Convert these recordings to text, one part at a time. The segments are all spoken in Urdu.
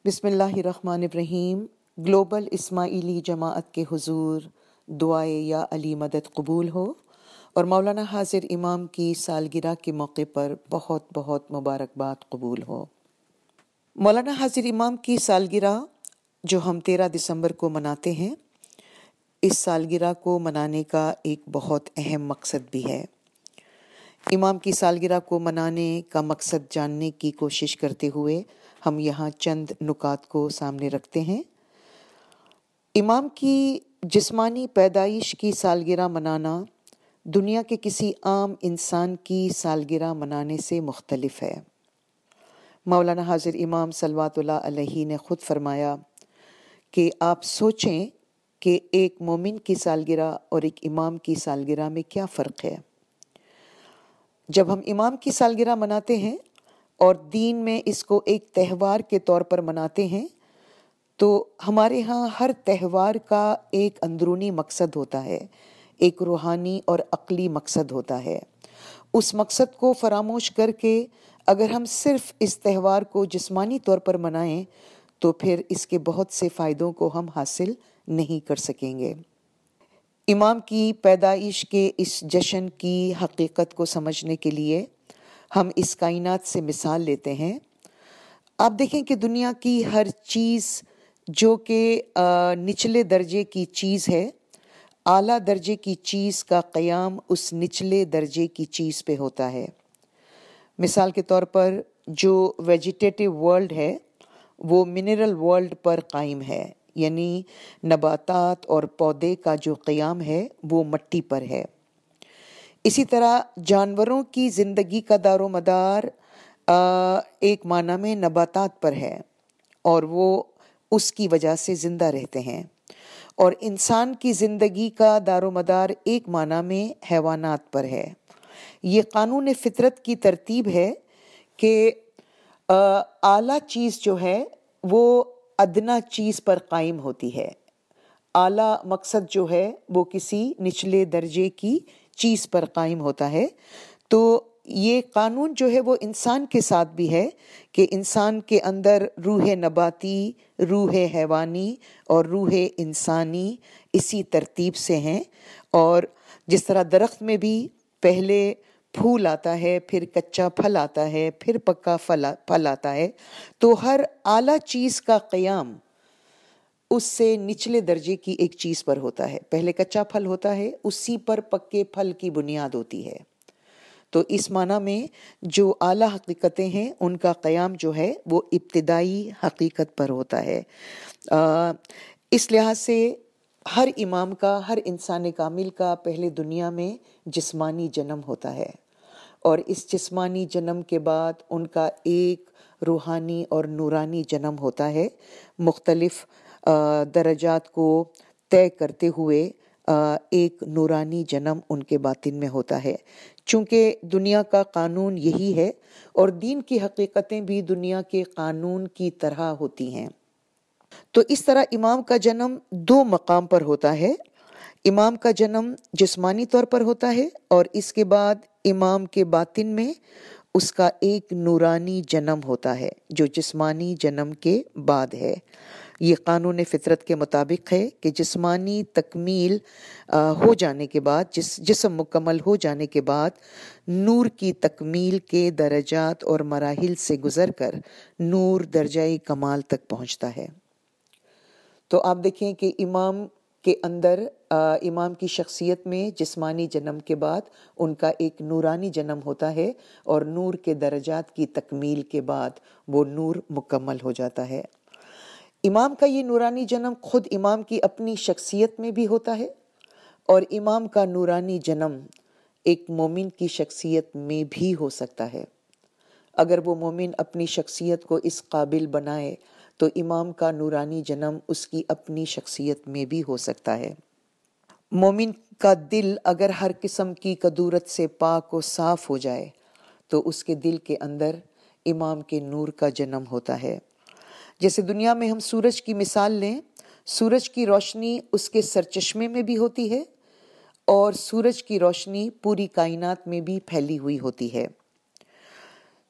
بسم اللہ الرحمن الرحیم۔ گلوبل اسماعیلی جماعت کے حضور دعائے یا علی مدد قبول ہو اور مولانا حاضر امام کی سالگرہ کے موقع پر بہت بہت مبارکباد قبول ہو۔ مولانا حاضر امام کی سالگرہ جو ہم 13 دسمبر کو مناتے ہیں، اس سالگرہ کو منانے کا ایک بہت اہم مقصد بھی ہے۔ امام کی سالگرہ کو منانے کا مقصد جاننے کی کوشش کرتے ہوئے ہم یہاں چند نکات کو سامنے رکھتے ہیں۔ امام کی جسمانی پیدائش کی سالگرہ منانا دنیا کے کسی عام انسان کی سالگرہ منانے سے مختلف ہے۔ مولانا حاضر امام صلوات اللہ علیہ نے خود فرمایا کہ آپ سوچیں کہ ایک مومن کی سالگرہ اور ایک امام کی سالگرہ میں کیا فرق ہے۔ جب ہم امام کی سالگرہ مناتے ہیں اور دین میں اس کو ایک تہوار کے طور پر مناتے ہیں، تو ہمارے ہاں ہر تہوار کا ایک اندرونی مقصد ہوتا ہے، ایک روحانی اور عقلی مقصد ہوتا ہے۔ اس مقصد کو فراموش کر کے اگر ہم صرف اس تہوار کو جسمانی طور پر منائیں تو پھر اس کے بہت سے فائدوں کو ہم حاصل نہیں کر سکیں گے۔ امام کی پیدائش کے اس جشن کی حقیقت کو سمجھنے کے لیے ہم اس کائنات سے مثال لیتے ہیں۔ آپ دیکھیں کہ دنیا کی ہر چیز جو کہ نچلے درجے کی چیز ہے، اعلیٰ درجے کی چیز کا قیام اس نچلے درجے کی چیز پہ ہوتا ہے۔ مثال کے طور پر جو ویجیٹیٹو ورلڈ ہے وہ منرل ورلڈ پر قائم ہے، یعنی نباتات اور پودے کا جو قیام ہے وہ مٹی پر ہے۔ اسی طرح جانوروں کی زندگی کا دار و مدار ایک معنی میں نباتات پر ہے اور وہ اس کی وجہ سے زندہ رہتے ہیں، اور انسان کی زندگی کا دار و مدار ایک معنی میں حیوانات پر ہے۔ یہ قانون فطرت کی ترتیب ہے کہ اعلیٰ چیز جو ہے وہ ادنا چیز پر قائم ہوتی ہے، اعلیٰ مقصد جو ہے وہ کسی نچلے درجے کی چیز پر قائم ہوتا ہے۔ تو یہ قانون جو ہے وہ انسان کے ساتھ بھی ہے کہ انسان کے اندر روح نباتی، روح حیوانی اور روح انسانی اسی ترتیب سے ہیں، اور جس طرح درخت میں بھی پہلے پھول آتا ہے، پھر کچا پھل آتا ہے، پھر پکا پھل آتا ہے، تو ہر اعلیٰ چیز کا قیام اس سے نچلے درجے کی ایک چیز پر ہوتا ہے۔ پہلے کچا پھل ہوتا ہے، اسی پر پکے پھل کی بنیاد ہوتی ہے۔ تو اس معنی میں جو اعلیٰ حقیقتیں ہیں ان کا قیام جو ہے وہ ابتدائی حقیقت پر ہوتا ہے۔ اس لحاظ سے ہر امام کا، ہر انسان کامل کا پہلے دنیا میں جسمانی جنم ہوتا ہے، اور اس جسمانی جنم کے بعد ان کا ایک روحانی اور نورانی جنم ہوتا ہے، مختلف درجات کو طے کرتے ہوئے ایک نورانی جنم ان کے باطن میں ہوتا ہے۔ چونکہ دنیا کا قانون یہی ہے اور دین کی حقیقتیں بھی دنیا کے قانون کی طرح ہوتی ہیں، تو اس طرح امام کا جنم 2 مقام پر ہوتا ہے۔ امام کا جنم جسمانی طور پر ہوتا ہے، اور اس کے بعد امام کے باطن میں اس کا ایک نورانی جنم ہوتا ہے جو جسمانی جنم کے بعد ہے۔ یہ قانون فطرت کے مطابق ہے کہ جسمانی تکمیل ہو جانے کے بعد، جسم مکمل ہو جانے کے بعد نور کی تکمیل کے درجات اور مراحل سے گزر کر نور درجہ کمال تک پہنچتا ہے۔ تو آپ دیکھیں کہ امام کے اندر، امام کی شخصیت میں جسمانی جنم کے بعد ان کا ایک نورانی جنم ہوتا ہے، اور نور کے درجات کی تکمیل کے بعد وہ نور مکمل ہو جاتا ہے۔ امام کا یہ نورانی جنم خود امام کی اپنی شخصیت میں بھی ہوتا ہے، اور امام کا نورانی جنم ایک مومن کی شخصیت میں بھی ہو سکتا ہے۔ اگر وہ مومن اپنی شخصیت کو اس قابل بنائے تو امام کا نورانی جنم اس کی اپنی شخصیت میں بھی ہو سکتا ہے۔ مومن کا دل اگر ہر قسم کی کدورت سے پاک و صاف ہو جائے تو اس کے دل کے اندر امام کے نور کا جنم ہوتا ہے۔ جیسے دنیا میں ہم سورج کی مثال لیں، سورج کی روشنی اس کے سرچشمے میں بھی ہوتی ہے، اور سورج کی روشنی پوری کائنات میں بھی پھیلی ہوئی ہوتی ہے۔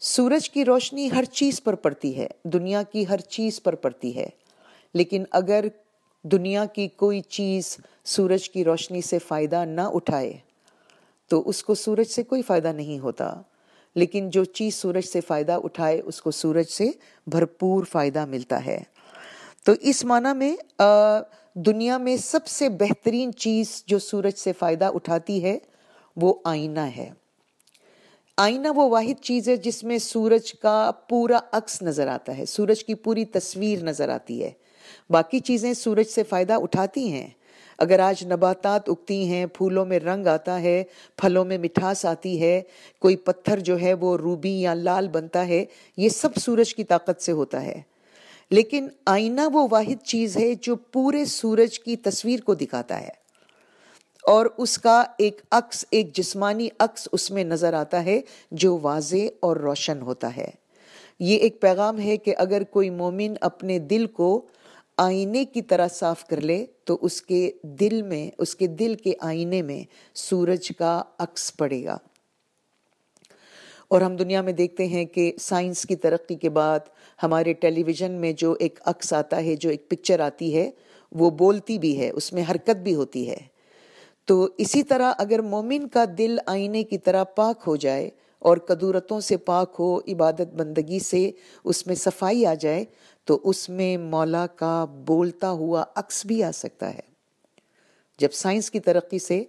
سورج کی روشنی ہر چیز پر پڑتی ہے، دنیا کی ہر چیز پر پڑتی ہے، لیکن اگر دنیا کی کوئی چیز سورج کی روشنی سے فائدہ نہ اٹھائے تو اس کو سورج سے کوئی فائدہ نہیں ہوتا، لیکن جو چیز سورج سے فائدہ اٹھائے اس کو سورج سے بھرپور فائدہ ملتا ہے۔ تو اس معنی میں دنیا میں سب سے بہترین چیز جو سورج سے فائدہ اٹھاتی ہے وہ آئینہ ہے۔ آئینہ وہ واحد چیز ہے جس میں سورج کا پورا عکس نظر آتا ہے، سورج کی پوری تصویر نظر آتی ہے۔ باقی چیزیں سورج سے فائدہ اٹھاتی ہیں۔ اگر آج نباتات اگتی ہیں، پھولوں میں رنگ آتا ہے، پھلوں میں مٹھاس آتی ہے، کوئی پتھر جو ہے وہ روبی یا لال بنتا ہے، یہ سب سورج کی طاقت سے ہوتا ہے۔ لیکن آئینہ وہ واحد چیز ہے جو پورے سورج کی تصویر کو دکھاتا ہے، اور اس کا ایک عکس، ایک جسمانی عکس اس میں نظر آتا ہے جو واضح اور روشن ہوتا ہے۔ یہ ایک پیغام ہے کہ اگر کوئی مومن اپنے دل کو آئینے کی طرح صاف کر لے تو اس کے دل کے آئینے میں سورج کا عکس پڑے گا۔ اور ہم دنیا میں دیکھتے ہیں کہ سائنس کی ترقی کے بعد ہمارے ٹیلی ویژن میں جو ایک عکس آتا ہے، جو ایک پکچر آتی ہے، وہ بولتی بھی ہے، اس میں حرکت بھی ہوتی ہے۔ تو اسی طرح اگر مومن کا دل آئینے کی طرح پاک ہو جائے اور کدورتوں سے پاک ہو، عبادت بندگی سے اس میں صفائی آ جائے، تو اس میں مولا کا بولتا ہوا عکس بھی آ سکتا ہے۔ جب سائنس کی ترقی سے،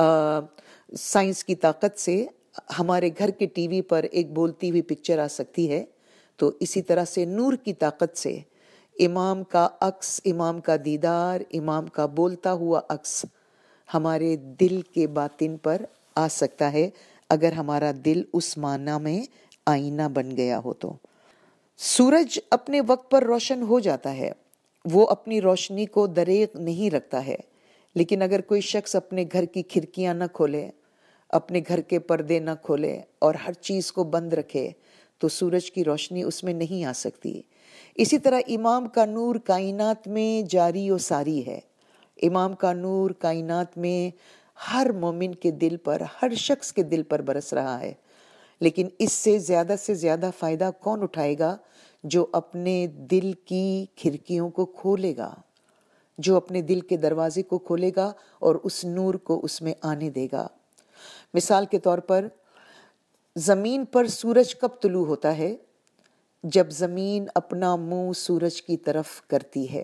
سائنس کی طاقت سے ہمارے گھر کے ٹی وی پر ایک بولتی ہوئی پکچر آ سکتی ہے، تو اسی طرح سے نور کی طاقت سے امام کا عکس، امام کا دیدار، امام کا بولتا ہوا عکس ہمارے دل کے باطن پر آ سکتا ہے، اگر ہمارا دل اس معنی میں آئینہ بن گیا ہو تو۔ سورج اپنے وقت پر روشن ہو جاتا ہے، وہ اپنی روشنی کو دریغ نہیں رکھتا ہے، لیکن اگر کوئی شخص اپنے گھر کی کھڑکیاں نہ کھولے، اپنے گھر کے پردے نہ کھولے اور ہر چیز کو بند رکھے تو سورج کی روشنی اس میں نہیں آ سکتی۔ اسی طرح امام کا نور کائنات میں جاری و ساری ہے۔ امام کا نور کائنات میں ہر مومن کے دل پر، ہر شخص کے دل پر برس رہا ہے، لیکن اس سے زیادہ فائدہ کون اٹھائے گا؟ جو اپنے دل کی کھڑکیوں کو کھولے گا، جو اپنے دل کے دروازے کو کھولے گا اور اس نور کو اس میں آنے دے گا۔ مثال کے طور پر زمین پر سورج کب طلوع ہوتا ہے؟ جب زمین اپنا منہ سورج کی طرف کرتی ہے۔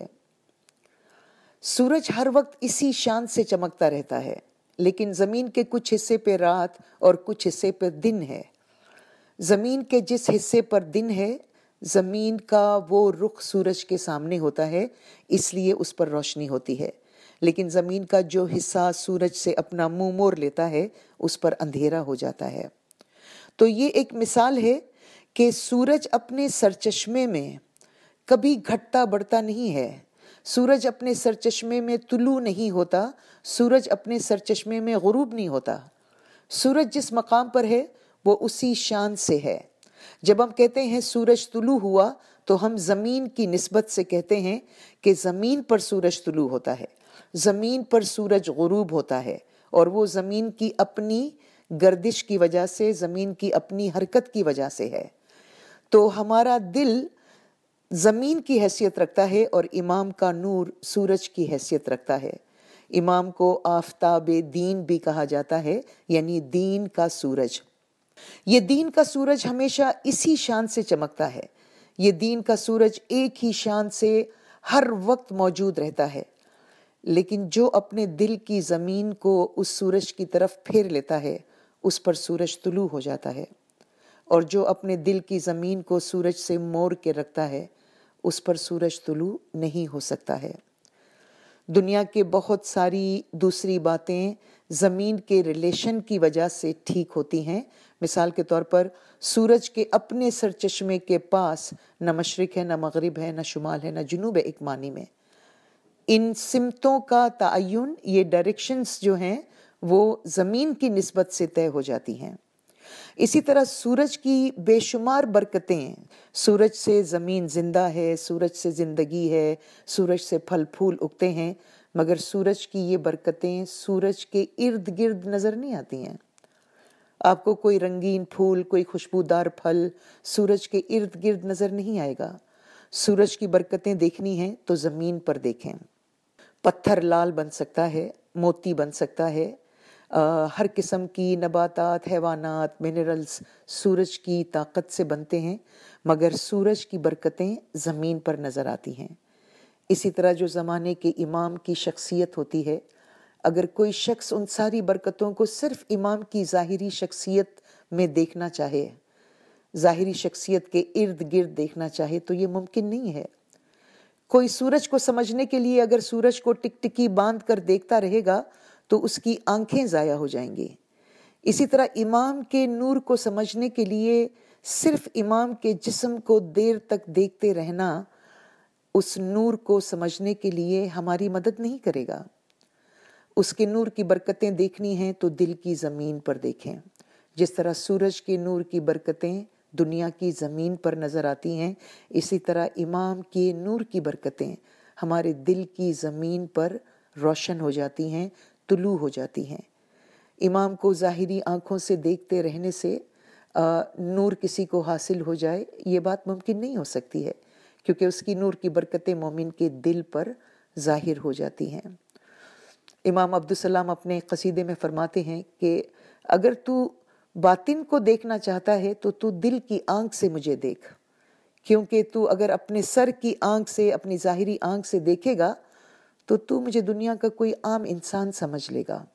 سورج ہر وقت اسی شان سے چمکتا رہتا ہے، لیکن زمین کے کچھ حصے پہ رات اور کچھ حصے پہ دن ہے۔ زمین کے جس حصے پر دن ہے، زمین کا وہ رخ سورج کے سامنے ہوتا ہے، اس لیے اس پر روشنی ہوتی ہے، لیکن زمین کا جو حصہ سورج سے اپنا منہ موڑ لیتا ہے، اس پر اندھیرا ہو جاتا ہے۔ تو یہ ایک مثال ہے کہ سورج اپنے سرچشمے میں کبھی گھٹتا بڑھتا نہیں ہے۔ سورج اپنے سرچشمے میں طلوع نہیں ہوتا، سورج اپنے سرچشمے میں غروب نہیں ہوتا۔ سورج جس مقام پر ہے وہ اسی شان سے ہے۔ جب ہم کہتے ہیں سورج طلوع ہوا تو ہم زمین کی نسبت سے کہتے ہیں کہ زمین پر سورج طلوع ہوتا ہے، زمین پر سورج غروب ہوتا ہے، اور وہ زمین کی اپنی گردش کی وجہ سے، زمین کی اپنی حرکت کی وجہ سے ہے۔ تو ہمارا دل زمین کی حیثیت رکھتا ہے اور امام کا نور سورج کی حیثیت رکھتا ہے۔ امام کو آفتاب دین بھی کہا جاتا ہے، یعنی دین کا سورج۔ یہ دین کا سورج ہمیشہ اسی شان سے چمکتا ہے۔ یہ دین کا سورج ایک ہی شان سے ہر وقت موجود رہتا ہے، لیکن جو اپنے دل کی زمین کو اس سورج کی طرف پھیر لیتا ہے، اس پر سورج طلوع ہو جاتا ہے، اور جو اپنے دل کی زمین کو سورج سے موڑ کے رکھتا ہے، اس پر سورج طلوع نہیں ہو سکتا ہے۔ دنیا کے بہت ساری دوسری باتیں زمین کے ریلیشن کی وجہ سے ٹھیک ہوتی ہیں۔ مثال کے طور پر سورج کے اپنے سرچشمے کے پاس نہ مشرق ہے، نہ مغرب ہے، نہ شمال ہے، نہ جنوب ہے ایک معنی میں۔ ان سمتوں کا تعین، یہ ڈائریکشنز جو ہیں وہ زمین کی نسبت سے طے ہو جاتی ہیں۔ اسی طرح سورج کی بے شمار برکتیں، سورج سے زمین زندہ ہے، سورج سے زندگی ہے، سورج سے پھل پھول اگتے ہیں، مگر سورج کی یہ برکتیں سورج کے ارد گرد نظر نہیں آتی ہیں۔ آپ کو کوئی رنگین پھول، کوئی خوشبودار پھل سورج کے ارد گرد نظر نہیں آئے گا۔ سورج کی برکتیں دیکھنی ہیں تو زمین پر دیکھیں۔ پتھر لال بن سکتا ہے، موتی بن سکتا ہے، ہر قسم کی نباتات، حیوانات، منرلز سورج کی طاقت سے بنتے ہیں، مگر سورج کی برکتیں زمین پر نظر آتی ہیں۔ اسی طرح جو زمانے کے امام کی شخصیت ہوتی ہے، اگر کوئی شخص ان ساری برکتوں کو صرف امام کی ظاہری شخصیت میں دیکھنا چاہے، ظاہری شخصیت کے ارد گرد دیکھنا چاہے، تو یہ ممکن نہیں ہے۔ کوئی سورج کو سمجھنے کے لیے اگر سورج کو ٹکٹکی باندھ کر دیکھتا رہے گا تو اس کی آنکھیں ضائع ہو جائیں گی۔ اسی طرح امام کے نور کو سمجھنے کے لیے صرف امام کے جسم کو دیر تک دیکھتے رہنا اس نور کو سمجھنے کے لیے ہماری مدد نہیں کرے گا۔ اس کے نور کی برکتیں دیکھنی ہیں تو دل کی زمین پر دیکھیں۔ جس طرح سورج کے نور کی برکتیں دنیا کی زمین پر نظر آتی ہیں، اسی طرح امام کے نور کی برکتیں ہمارے دل کی زمین پر روشن ہو جاتی ہیں، طلوع ہو جاتی ہیں۔ امام کو ظاہری آنکھوں سے دیکھتے رہنے سے نور کسی کو حاصل ہو جائے، یہ بات ممکن نہیں ہو سکتی ہے، کیونکہ اس کی نور کی برکتیں مومن کے دل پر ظاہر ہو جاتی ہیں۔ امام عبدالسلام اپنے قصیدے میں فرماتے ہیں کہ اگر تو باطن کو دیکھنا چاہتا ہے تو دل کی آنکھ سے مجھے دیکھ، کیونکہ تو اگر اپنے سر کی آنکھ سے، اپنی ظاہری آنکھ سے دیکھے گا تو مجھے دنیا کا کوئی عام انسان سمجھ لے گا۔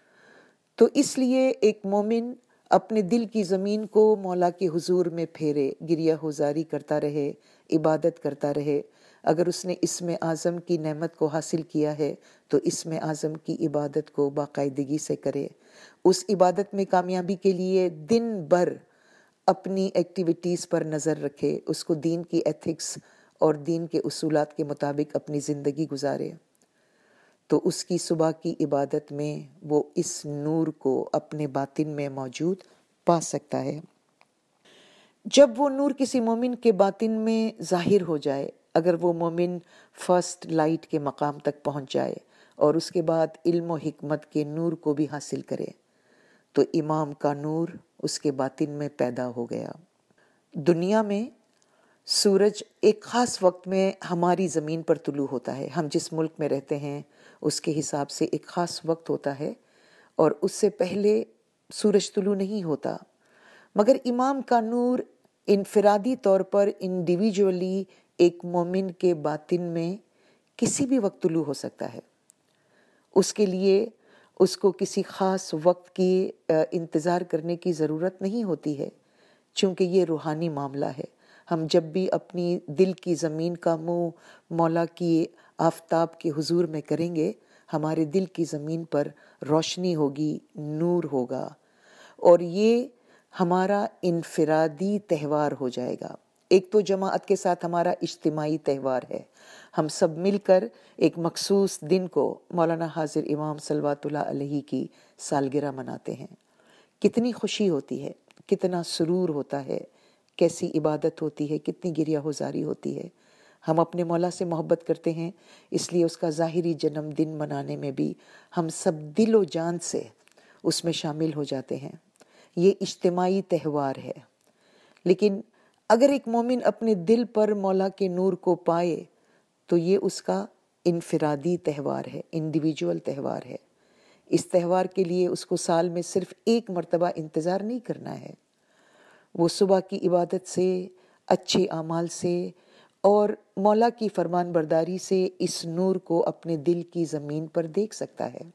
تو اس لیے ایک مومن اپنے دل کی زمین کو مولا کے حضور میں پھیرے، گریہ ہوزاری کرتا رہے، عبادت کرتا رہے۔ اگر اس نے اسم اعظم کی نعمت کو حاصل کیا ہے تو اسم اعظم کی عبادت کو باقاعدگی سے کرے۔ اس عبادت میں کامیابی کے لیے دن بھر اپنی ایکٹیویٹیز پر نظر رکھے، اس کو دین کی ایتھکس اور دین کے اصولات کے مطابق اپنی زندگی گزارے، تو اس کی صبح کی عبادت میں وہ اس نور کو اپنے باطن میں موجود پا سکتا ہے۔ جب وہ نور کسی مومن کے باطن میں ظاہر ہو جائے، اگر وہ مومن فرسٹ لائٹ کے مقام تک پہنچ جائے اور اس کے بعد علم و حکمت کے نور کو بھی حاصل کرے، تو امام کا نور اس کے باطن میں پیدا ہو گیا۔ دنیا میں سورج ایک خاص وقت میں ہماری زمین پر طلوع ہوتا ہے۔ ہم جس ملک میں رہتے ہیں اس کے حساب سے ایک خاص وقت ہوتا ہے اور اس سے پہلے سورج طلوع نہیں ہوتا، مگر امام کا نور انفرادی طور پر انڈیویجولی ایک مومن کے باطن میں کسی بھی وقت طلوع ہو سکتا ہے۔ اس کے لیے اس کو کسی خاص وقت کی انتظار کرنے کی ضرورت نہیں ہوتی ہے، چونکہ یہ روحانی معاملہ ہے۔ ہم جب بھی اپنی دل کی زمین کا منہ مولا کی آفتاب کے حضور میں کریں گے، ہمارے دل کی زمین پر روشنی ہوگی، نور ہوگا، اور یہ ہمارا انفرادی تہوار ہو جائے گا۔ ایک تو جماعت کے ساتھ ہمارا اجتماعی تہوار ہے، ہم سب مل کر ایک مخصوص دن کو مولانا حاضر امام صلوات اللہ علیہ کی سالگرہ مناتے ہیں۔ کتنی خوشی ہوتی ہے، کتنا سرور ہوتا ہے، کیسی عبادت ہوتی ہے، کتنی گریہ ہوزاری ہوتی ہے۔ ہم اپنے مولا سے محبت کرتے ہیں، اس لیے اس کا ظاہری جنم دن منانے میں بھی ہم سب دل و جان سے اس میں شامل ہو جاتے ہیں۔ یہ اجتماعی تہوار ہے۔ لیکن اگر ایک مومن اپنے دل پر مولا کے نور کو پائے تو یہ اس کا انفرادی تہوار ہے، انڈیویجول تہوار ہے۔ اس تہوار کے لیے اس کو سال میں صرف ایک مرتبہ انتظار نہیں کرنا ہے، وہ صبح کی عبادت سے، اچھے اعمال سے اور مولا کی فرمان برداری سے اس نور کو اپنے دل کی زمین پر دیکھ سکتا ہے۔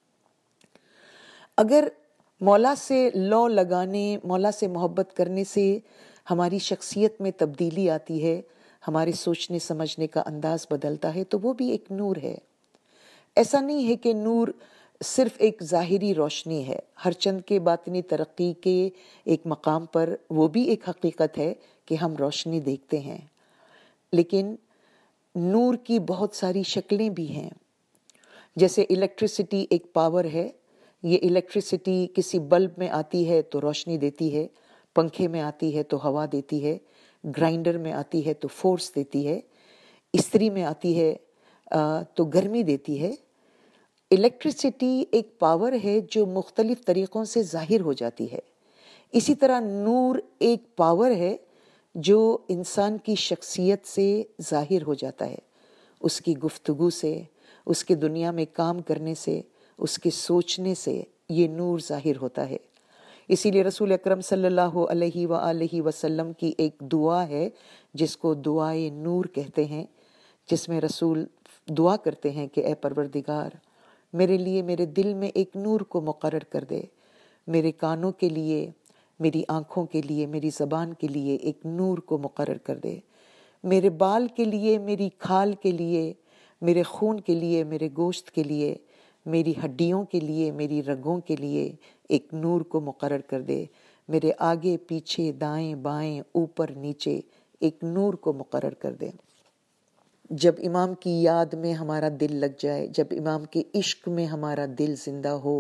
اگر مولا سے لو لگانے، مولا سے محبت کرنے سے ہماری شخصیت میں تبدیلی آتی ہے، ہمارے سوچنے سمجھنے کا انداز بدلتا ہے، تو وہ بھی ایک نور ہے۔ ایسا نہیں ہے کہ نور صرف ایک ظاہری روشنی ہے، ہر چند کے باطنی ترقی کے ایک مقام پر وہ بھی ایک حقیقت ہے کہ ہم روشنی دیکھتے ہیں، لیکن نور کی بہت ساری شکلیں بھی ہیں۔ جیسے الیکٹریسٹی ایک پاور ہے، یہ الیکٹریسٹی کسی بلب میں آتی ہے تو روشنی دیتی ہے، پنکھے میں آتی ہے تو ہوا دیتی ہے، گرائنڈر میں آتی ہے تو فورس دیتی ہے، استری میں آتی ہے تو گرمی دیتی ہے۔ الیکٹریسٹی ایک پاور ہے جو مختلف طریقوں سے ظاہر ہو جاتی ہے، اسی طرح نور ایک پاور ہے جو انسان کی شخصیت سے ظاہر ہو جاتا ہے، اس کی گفتگو سے، اس کے دنیا میں کام کرنے سے، اس کے سوچنے سے یہ نور ظاہر ہوتا ہے۔ اسی لیے رسول اکرم صلی اللہ علیہ وآلہ وسلم کی ایک دعا ہے جس کو دعائے نور کہتے ہیں، جس میں رسول دعا کرتے ہیں کہ اے پروردگار، میرے لیے میرے دل میں ایک نور کو مقرر کر دے، میرے کانوں کے لیے، میری آنکھوں کے لیے، میری زبان کے لیے ایک نور کو مقرر کر دے، میرے بال کے لیے، میری کھال کے لیے، میرے خون کے لیے، میرے گوشت کے لیے، میری ہڈیوں کے لیے، میری رگوں کے لیے ایک نور کو مقرر کر دے، میرے آگے پیچھے دائیں بائیں اوپر نیچے ایک نور کو مقرر کر دے۔ جب امام کی یاد میں ہمارا دل لگ جائے، جب امام کے عشق میں ہمارا دل زندہ ہو،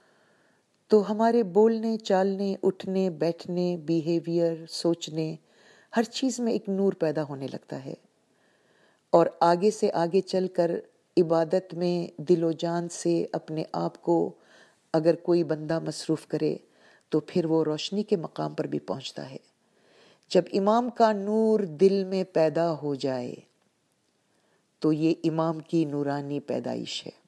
تو ہمارے بولنے، چالنے، اٹھنے، بیٹھنے، بیہیویئر، سوچنے، ہر چیز میں ایک نور پیدا ہونے لگتا ہے، اور آگے سے آگے چل کر عبادت میں دل و جان سے اپنے آپ کو اگر کوئی بندہ مصروف کرے تو پھر وہ روشنی کے مقام پر بھی پہنچتا ہے۔ جب امام کا نور دل میں پیدا ہو جائے تو یہ امام کی نورانی پیدائش ہے۔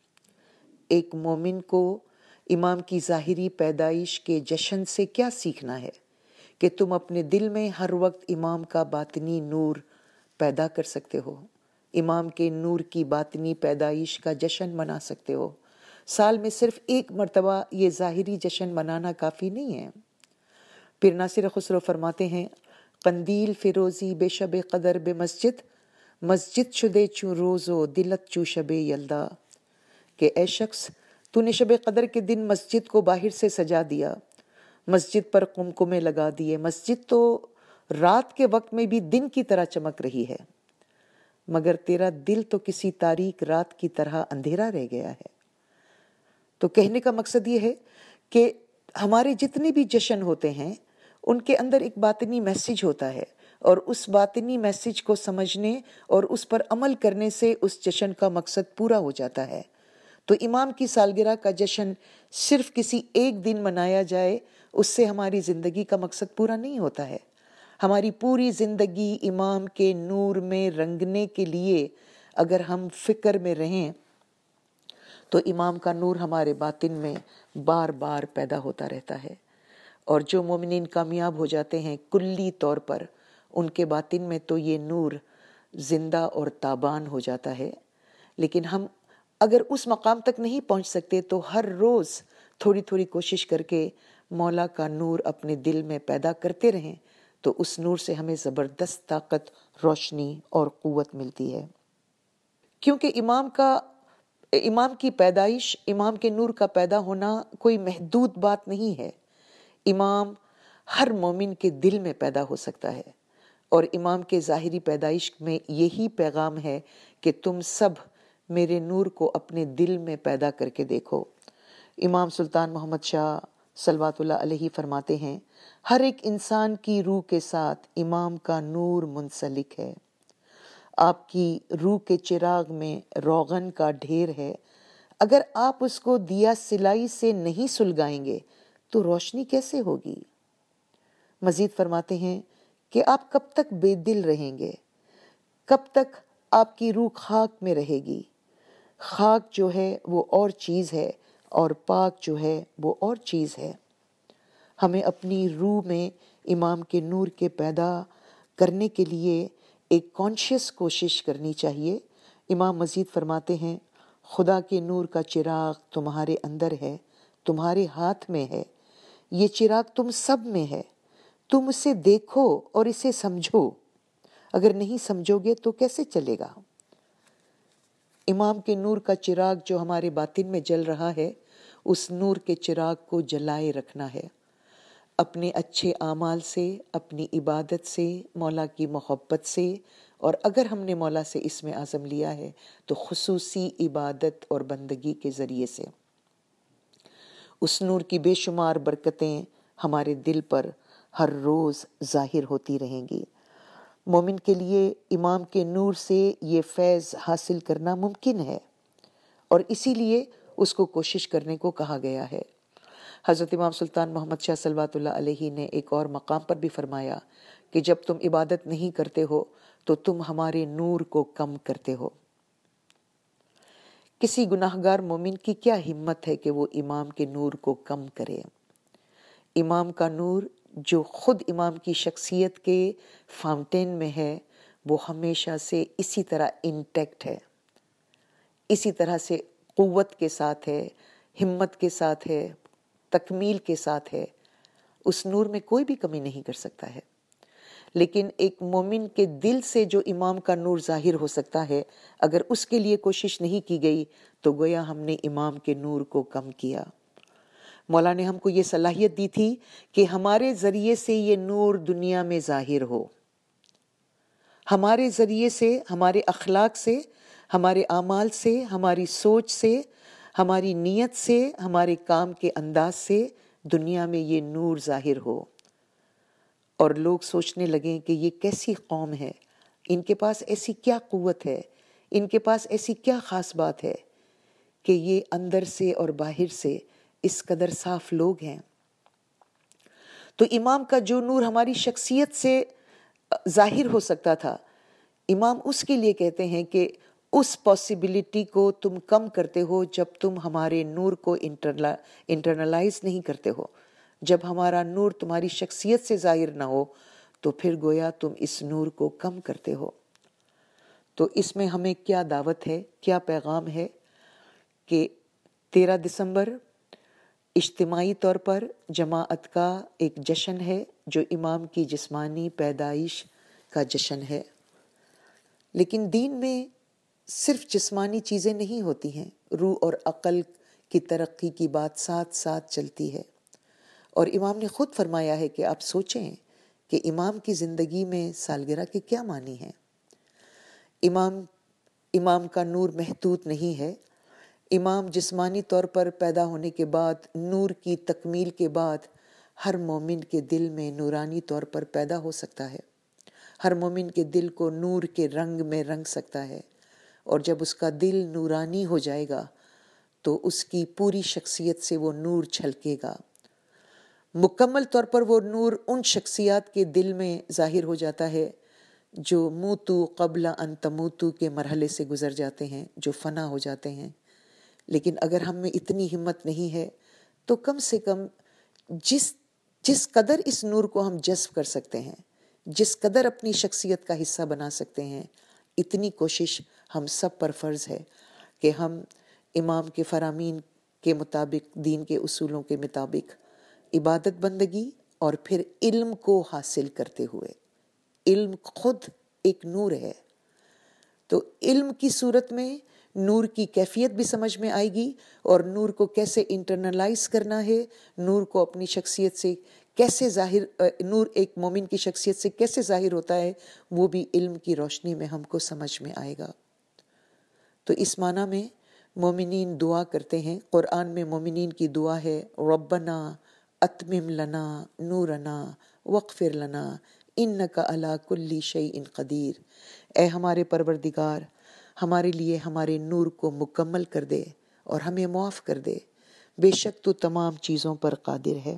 ایک مومن کو امام کی ظاہری پیدائش کے جشن سے کیا سیکھنا ہے کہ تم اپنے دل میں ہر وقت امام کا باطنی نور پیدا کر سکتے ہو، امام کے نور کی باطنی پیدائش کا جشن منا سکتے ہو۔ سال میں صرف ایک مرتبہ یہ ظاہری جشن منانا کافی نہیں ہے۔ پھر ناصر خسرو فرماتے ہیں، قندیل فیروزی بے شب قدر بے مسجد، مسجد شدے چوں روزو دلت چوں شب یلدا، کہ اے شخص، تو نے شب قدر کے دن مسجد کو باہر سے سجا دیا، مسجد پر قمقمے لگا دیے، مسجد تو رات کے وقت میں بھی دن کی طرح چمک رہی ہے، مگر تیرا دل تو کسی تاریک رات کی طرح اندھیرا رہ گیا ہے۔ تو کہنے کا مقصد یہ ہے کہ ہمارے جتنے بھی جشن ہوتے ہیں ان کے اندر ایک باطنی میسیج ہوتا ہے، اور اس باطنی میسیج کو سمجھنے اور اس پر عمل کرنے سے اس جشن کا مقصد پورا ہو جاتا ہے۔ تو امام کی سالگرہ کا جشن صرف کسی ایک دن منایا جائے، اس سے ہماری زندگی کا مقصد پورا نہیں ہوتا ہے۔ ہماری پوری زندگی امام کے نور میں رنگنے کے لیے اگر ہم فکر میں رہیں تو امام کا نور ہمارے باطن میں بار بار پیدا ہوتا رہتا ہے، اور جو مومنین کامیاب ہو جاتے ہیں کلی طور پر، ان کے باطن میں تو یہ نور زندہ اور تابان ہو جاتا ہے۔ لیکن ہم اگر اس مقام تک نہیں پہنچ سکتے تو ہر روز تھوڑی تھوڑی کوشش کر کے مولا کا نور اپنے دل میں پیدا کرتے رہیں تو اس نور سے ہمیں زبردست طاقت، روشنی اور قوت ملتی ہے۔ کیونکہ امام کی پیدائش، امام کے نور کا پیدا ہونا کوئی محدود بات نہیں ہے۔ امام ہر مومن کے دل میں پیدا ہو سکتا ہے، اور امام کے ظاہری پیدائش میں یہی پیغام ہے کہ تم سب میرے نور کو اپنے دل میں پیدا کر کے دیکھو۔ امام سلطان محمد شاہ صلوات اللہ علیہ فرماتے ہیں، ہر ایک انسان کی روح کے ساتھ امام کا نور منسلک ہے۔ آپ کی روح کے چراغ میں روغن کا ڈھیر ہے، اگر آپ اس کو دیا سلائی سے نہیں سلگائیں گے تو روشنی کیسے ہوگی؟ مزید فرماتے ہیں کہ آپ کب تک بے دل رہیں گے، کب تک آپ کی روح خاک میں رہے گی؟ خاک جو ہے وہ اور چیز ہے، اور پاک جو ہے وہ اور چیز ہے۔ ہمیں اپنی روح میں امام کے نور کے پیدا کرنے کے لیے ایک کانشیس کوشش کرنی چاہیے۔ امام مزید فرماتے ہیں، خدا کے نور کا چراغ تمہارے اندر ہے، تمہارے ہاتھ میں ہے، یہ چراغ تم سب میں ہے، تم اسے دیکھو اور اسے سمجھو، اگر نہیں سمجھو گے تو کیسے چلے گا؟ امام کے نور کا چراغ جو ہمارے باطن میں جل رہا ہے، اس نور کے چراغ کو جلائے رکھنا ہے، اپنے اچھے اعمال سے، اپنی عبادت سے، مولا کی محبت سے، اور اگر ہم نے مولا سے اسم اعظم لیا ہے تو خصوصی عبادت اور بندگی کے ذریعے سے۔ اس نور کی بے شمار برکتیں ہمارے دل پر ہر روز ظاہر ہوتی رہیں گی۔ مومن کے لیے امام کے نور سے یہ فیض حاصل کرنا ممکن ہے، اور اسی لیے اس کو کوشش کرنے کو کہا گیا ہے۔ حضرت امام سلطان محمد شاہ صلوات اللہ علیہ نے ایک اور مقام پر بھی فرمایا کہ جب تم عبادت نہیں کرتے ہو تو تم ہمارے نور کو کم کرتے ہو۔ کسی گناہگار مومن کی کیا ہمت ہے کہ وہ امام کے نور کو کم کرے؟ امام کا نور جو خود امام کی شخصیت کے فاؤنٹین میں ہے، وہ ہمیشہ سے اسی طرح انٹیکٹ ہے، اسی طرح سے قوت کے ساتھ ہے، ہمت کے ساتھ ہے، تکمیل کے ساتھ ہے۔ اس نور میں کوئی بھی کمی نہیں کر سکتا ہے۔ لیکن ایک مومن کے دل سے جو امام کا نور ظاہر ہو سکتا ہے، اگر اس کے لیے کوشش نہیں کی گئی تو گویا ہم نے امام کے نور کو کم کیا۔ مولا نے ہم کو یہ صلاحیت دی تھی کہ ہمارے ذریعے سے یہ نور دنیا میں ظاہر ہو، ہمارے ذریعے سے، ہمارے اخلاق سے، ہمارے اعمال سے، ہماری سوچ سے، ہماری نیت سے، ہمارے کام کے انداز سے دنیا میں یہ نور ظاہر ہو، اور لوگ سوچنے لگیں کہ یہ کیسی قوم ہے، ان کے پاس ایسی کیا قوت ہے، ان کے پاس ایسی کیا خاص بات ہے کہ یہ اندر سے اور باہر سے اس قدر صاف لوگ ہیں۔ تو امام کا جو نور ہماری شخصیت سے ظاہر ہو سکتا تھا، امام اس کے لیے کہتے ہیں کہ اس پاسبلٹی کو تم کم کرتے ہو جب تم ہمارے نور کو انٹرنلائز نہیں کرتے ہو۔ جب ہمارا نور تمہاری شخصیت سے ظاہر نہ ہو تو پھر گویا تم اس نور کو کم کرتے ہو۔ تو اس میں ہمیں کیا دعوت ہے، کیا پیغام ہے کہ 13 دسمبر اجتماعی طور پر جماعت کا ایک جشن ہے جو امام کی جسمانی پیدائش کا جشن ہے۔ لیکن دین میں صرف جسمانی چیزیں نہیں ہوتی ہیں، روح اور عقل کی ترقی کی بات ساتھ ساتھ چلتی ہے۔ اور امام نے خود فرمایا ہے کہ آپ سوچیں کہ امام کی زندگی میں سالگرہ کے کیا معنی ہیں۔ امام کا نور محدود نہیں ہے۔ امام جسمانی طور پر پیدا ہونے کے بعد، نور کی تکمیل کے بعد، ہر مومن کے دل میں نورانی طور پر پیدا ہو سکتا ہے، ہر مومن کے دل کو نور کے رنگ میں رنگ سکتا ہے، اور جب اس کا دل نورانی ہو جائے گا تو اس کی پوری شخصیت سے وہ نور چھلکے گا۔ مکمل طور پر وہ نور ان شخصیات کے دل میں ظاہر ہو جاتا ہے جو موتو قبل ان تموتو کے مرحلے سے گزر جاتے ہیں، جو فنا ہو جاتے ہیں۔ لیکن اگر ہم میں اتنی ہمت نہیں ہے تو کم سے کم جس قدر اس نور کو ہم جذب کر سکتے ہیں، جس قدر اپنی شخصیت کا حصہ بنا سکتے ہیں، اتنی کوشش ہم سب پر فرض ہے کہ ہم امام کے فرامین کے مطابق، دین کے اصولوں کے مطابق عبادت بندگی اور پھر علم کو حاصل کرتے ہوئے، علم خود ایک نور ہے، تو علم کی صورت میں نور کی کیفیت بھی سمجھ میں آئے گی، اور نور کو کیسے انٹرنلائز کرنا ہے، نور کو اپنی شخصیت سے کیسے نور ایک مومن کی شخصیت سے کیسے ظاہر ہوتا ہے، وہ بھی علم کی روشنی میں ہم کو سمجھ میں آئے گا۔ تو اس معنی میں مومنین دعا کرتے ہیں، قرآن میں مومنین کی دعا ہے، ربنا اتمم لنا نورنا واغفر لنا انک علی کل شیء قدیر۔ اے ہمارے پروردگار، ہمارے لیے ہمارے نور کو مکمل کر دے اور ہمیں معاف کر دے، بے شک تو تمام چیزوں پر قادر ہے۔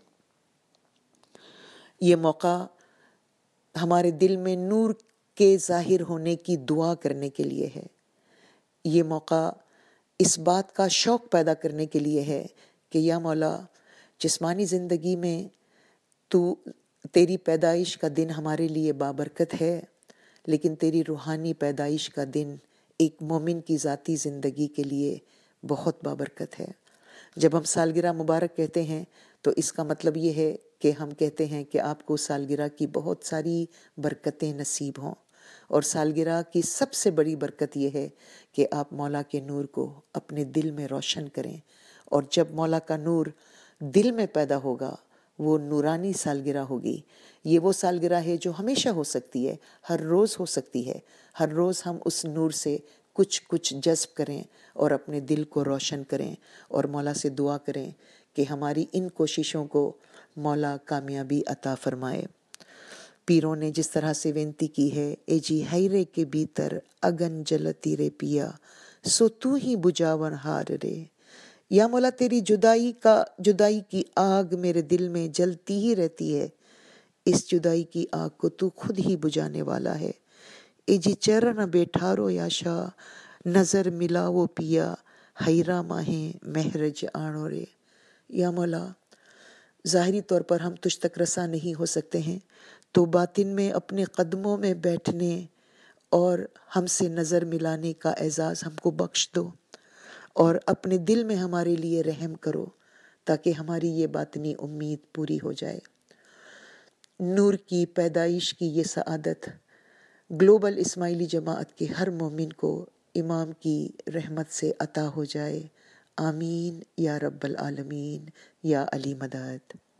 یہ موقع ہمارے دل میں نور کے ظاہر ہونے کی دعا کرنے کے لیے ہے، یہ موقع اس بات کا شوق پیدا کرنے کے لیے ہے کہ یا مولا، جسمانی زندگی میں تیری پیدائش کا دن ہمارے لیے بابرکت ہے، لیکن تیری روحانی پیدائش کا دن ایک مومن کی ذاتی زندگی کے لیے بہت بابرکت ہے۔ جب ہم سالگرہ مبارک کہتے ہیں تو اس کا مطلب یہ ہے کہ ہم کہتے ہیں کہ آپ کو سالگرہ کی بہت ساری برکتیں نصیب ہوں، اور سالگرہ کی سب سے بڑی برکت یہ ہے کہ آپ مولا کے نور کو اپنے دل میں روشن کریں، اور جب مولا کا نور دل میں پیدا ہوگا وہ نورانی سالگرہ ہوگی۔ یہ وہ سالگرہ ہے جو ہمیشہ ہو سکتی ہے، ہر روز ہو سکتی ہے، ہر روز ہم اس نور سے کچھ جذب کریں اور اپنے دل کو روشن کریں، اور مولا سے دعا کریں کہ ہماری ان کوششوں کو مولا کامیابی عطا فرمائے۔ پیروں نے جس طرح سے وینتی کی ہے، اے جی ہیرے کے بھیتر اگن جلتی رے پیا، سو تو ہی بجاون ہار رے، یا مولا تیری جدائی کی آگ میرے دل میں جلتی ہی رہتی ہے، اس جدائی کی آگ کو تو خود ہی بجھانے والا ہے۔ اے جی چرن بیٹھارو یا شاہ، نظر ملاو پیا، حیرہ ماہیں مہرج آنو رے۔ یا مولا ظاہری طور پر ہم تجھ تک رساں نہیں ہو سکتے ہیں، تو باطن میں اپنے قدموں میں بیٹھنے اور ہم سے نظر ملانے کا اعزاز ہم کو بخش دو، اور اپنے دل میں ہمارے لیے رحم کرو تاکہ ہماری یہ باطنی امید پوری ہو جائے۔ نور کی پیدائش کی یہ سعادت گلوبل اسماعیلی جماعت کے ہر مومن کو امام کی رحمت سے عطا ہو جائے، آمین یا رب العالمین یا علی مدد۔